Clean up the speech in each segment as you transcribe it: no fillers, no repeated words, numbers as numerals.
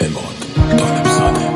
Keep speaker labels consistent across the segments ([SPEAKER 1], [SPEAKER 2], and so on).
[SPEAKER 1] اماد دانمزاده.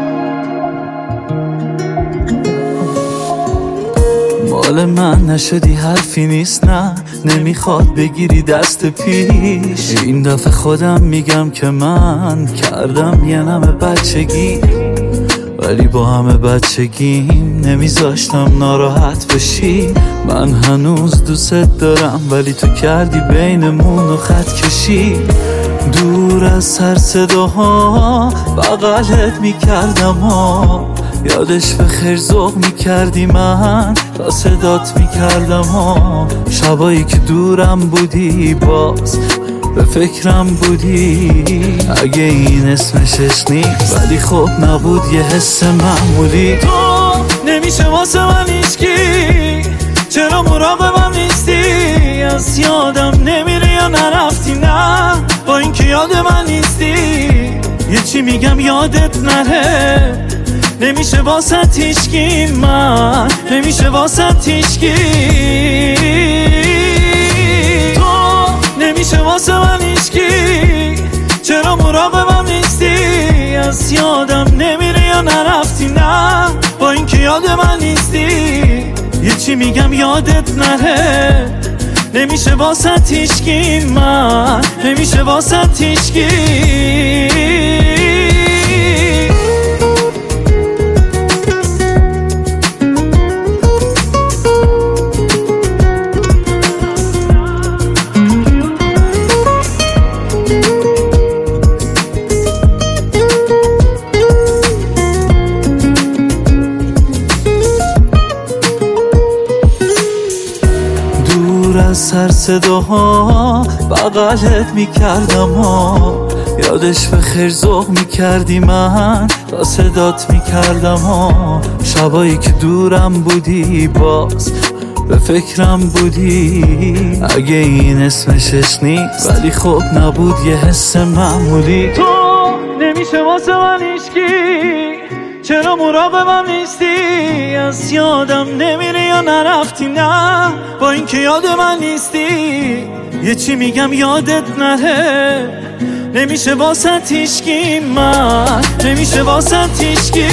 [SPEAKER 2] مال من نشدی حرفی نیست، نه نمیخواد بگیری دست پیش. این دفعه خودم میگم که من کردم یه نمه بچگی، ولی با همه بچگیم نمیذاشتم ناراحت بشی. من هنوز دوست دارم ولی تو کردی بینمون و خط کشی. دور از سر صداها بغلت میکردم ها، یادش به خیر ذوق میکردی من تا صدات میکردم ها. شبایی که دورم بودی باز به فکرم بودی، اگه این اسمشش نیست ولی خب نبود یه حس معمولی. تو نمیشه واسه من هیچکی، چرا مراقبم نیستی؟ از یادم نمیره یا نرفتی؟ نه با این که یاد من نیستی. یه چی میگم یادت نره، نمیشه واسه هیچکی، من نمیشه واسه هیچکی. تو نمیشه واسه من هیچکی، چرا مراقبم نیستی؟ از یادم نمیره یا نرفتی؟ نه با این که یاد من نیستی. یه چی میگم یادت نره، نمیشه واسه هیچکی، من نمیشه واسه هیچکی. از سر صداها بغلت میکردم ها، یادش به خیر ذوق میکردی من تا صدات میکردم ها. شبایی که دورم بودی باز به فکرم بودی، اگه این اسمشش نیست ولی خب نبود یه حس معمولی. تو نمیشه واسه من هیچکی، چرا مراقبم نیستی؟ از یادم نمیره یا نرفتی؟ نه با این که یاد من نیستی. یه چی میگم یادت نره، نمیشه واسه هیچکی، من نمیشه واسه هیچکی.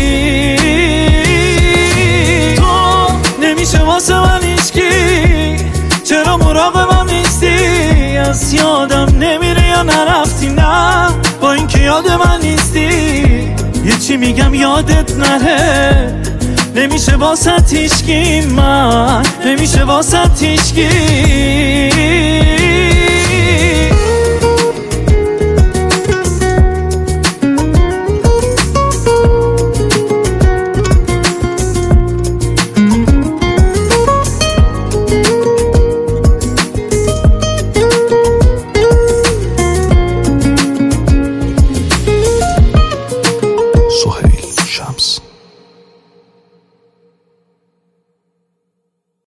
[SPEAKER 2] تو نمیشه واسه من هیچکی، چرا مراقبم نیستی؟ از یادم نمیره یا نرفتی؟ نه با این که یاد من نیستی. یه چی میگم یادت نره، نمیشه واسه هیچکی، من نمیشه واسه هیچکی.